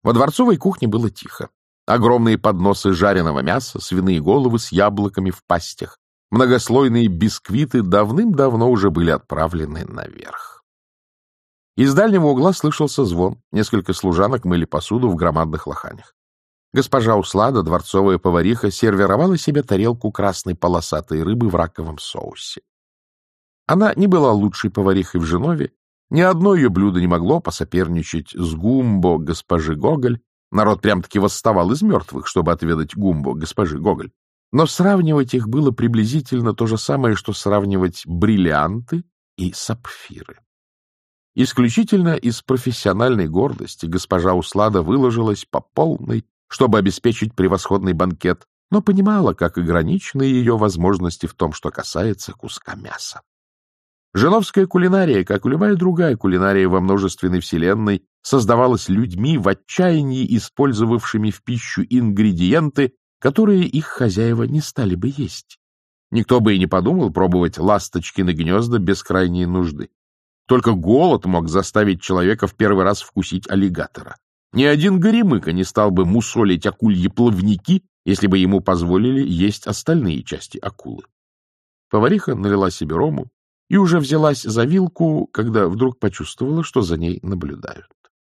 Во дворцовой кухне было тихо. Огромные подносы жареного мяса, свиные головы с яблоками в пастях, многослойные бисквиты давным-давно уже были отправлены наверх. Из дальнего угла слышался звон. Несколько служанок мыли посуду в громадных лоханях. Госпожа Услада, дворцовая повариха, сервировала себе тарелку красной полосатой рыбы в раковом соусе. Она не была лучшей поварихой в Женове, ни одно ее блюдо не могло посоперничать с гумбо госпожи Гоголь. Народ прям-таки восставал из мертвых, чтобы отведать гумбо госпожи Гоголь. Но сравнивать их было приблизительно то же самое, что сравнивать бриллианты и сапфиры. Исключительно из профессиональной гордости госпожа Услада выложилась по полной, чтобы обеспечить превосходный банкет, но понимала, как ограничены ее возможности в том, что касается куска мяса. Женовская кулинария, как и любая другая кулинария во множественной вселенной, создавалась людьми в отчаянии, использовавшими в пищу ингредиенты, которые их хозяева не стали бы есть. Никто бы и не подумал пробовать ласточкины гнезда без крайней нужды. Только голод мог заставить человека в первый раз вкусить аллигатора. Ни один горемыка не стал бы мусолить акульи плавники, если бы ему позволили есть остальные части акулы. Повариха налила себе рому и уже взялась за вилку, когда вдруг почувствовала, что за ней наблюдают.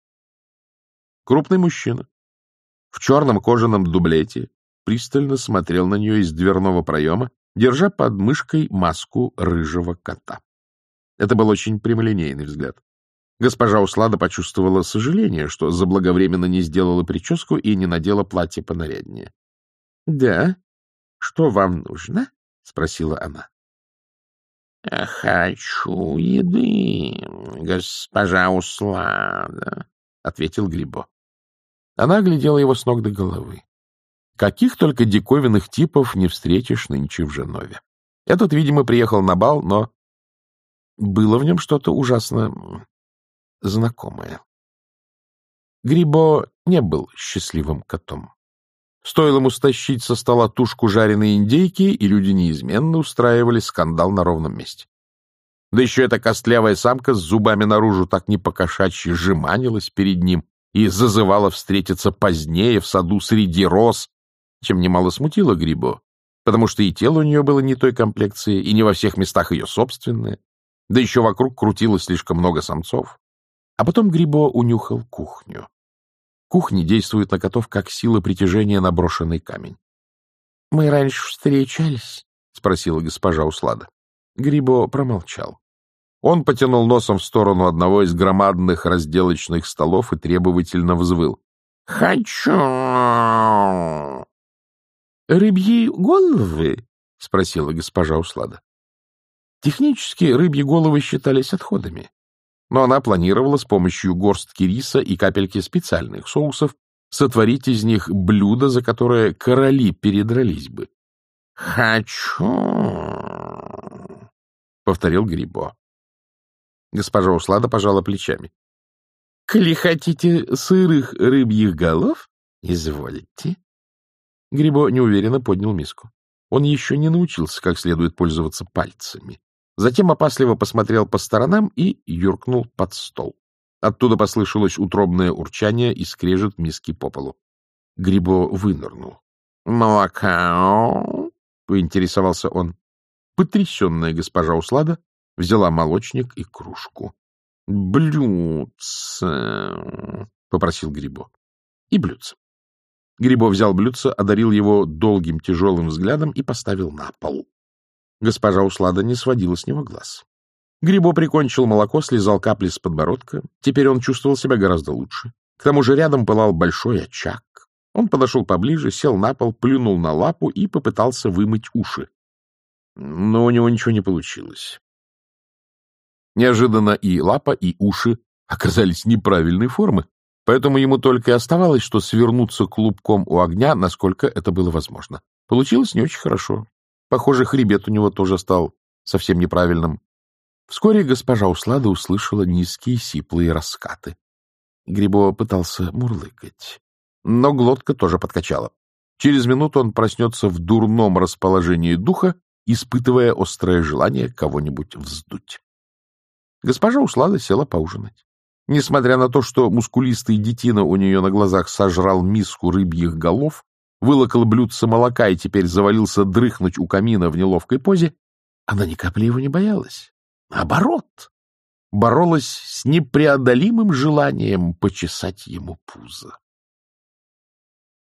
Крупный мужчина в черном кожаном дублете пристально смотрел на нее из дверного проема, держа под мышкой маску рыжего кота. Это был очень прямолинейный взгляд. Госпожа Услада почувствовала сожаление, что заблаговременно не сделала прическу и не надела платье понаряднее. — Да? Что вам нужно? — спросила она. — Хочу еды, госпожа Услада, — ответил Грибо. Она оглядела его с ног до головы. Каких только диковинных типов не встретишь нынче в Женове. Этот, видимо, приехал на бал, но было в нем что-то ужасно знакомое. Грибо не был счастливым котом. Стоило ему стащить со стола тушку жареной индейки, и люди неизменно устраивали скандал на ровном месте. Да еще эта костлявая самка с зубами наружу так не по-кошачьи жеманилась перед ним и зазывала встретиться позднее в саду среди роз, чем немало смутило Грибо, потому что и тело у нее было не той комплекции, и не во всех местах ее собственное, да еще вокруг крутилось слишком много самцов. А потом Грибо унюхал кухню. Кухни действуют на котов как сила притяжения на брошенный камень. — Мы раньше встречались? — спросила госпожа Услада. Грибо промолчал. Он потянул носом в сторону одного из громадных разделочных столов и требовательно взвыл. — Хочу! — Рыбьи головы? — спросила госпожа Услада. Технически рыбьи головы считались отходами, но она планировала с помощью горстки риса и капельки специальных соусов сотворить из них блюдо, за которое короли передрались бы. — Хочу! — повторил Грибо. Госпожа Услада пожала плечами. — Коли хотите сырых рыбьих голов, изволите. Грибо неуверенно поднял миску. Он еще не научился как следует пользоваться пальцами. Затем опасливо посмотрел по сторонам и юркнул под стол. Оттуда послышалось утробное урчание и скрежет миски по полу. Грибо вынырнул. — Молока? — поинтересовался он. Потрясенная госпожа Услада взяла молочник и кружку. — Блюдце, — попросил Грибо. И блюдце. Грибо взял блюдце, одарил его долгим тяжелым взглядом и поставил на пол. Госпожа Услада не сводила с него глаз. Грибо прикончил молоко, слезал капли с подбородка. Теперь он чувствовал себя гораздо лучше. К тому же рядом пылал большой очаг. Он подошел поближе, сел на пол, плюнул на лапу и попытался вымыть уши. Но у него ничего не получилось. Неожиданно и лапа, и уши оказались неправильной формы, поэтому ему только и оставалось, что свернуться клубком у огня, насколько это было возможно. Получилось не очень хорошо. Похоже, хребет у него тоже стал совсем неправильным. Вскоре госпожа Услада услышала низкие сиплые раскаты. Грибо пытался мурлыкать, но глотка тоже подкачала. Через минуту он проснется в дурном расположении духа, испытывая острое желание кого-нибудь вздуть. Госпожа Услада села поужинать. Несмотря на то, что мускулистый детина у нее на глазах сожрал миску рыбьих голов, вылокал блюдце молока и теперь завалился дрыхнуть у камина в неловкой позе, она ни капли его не боялась. Наоборот, боролась с непреодолимым желанием почесать ему пузо.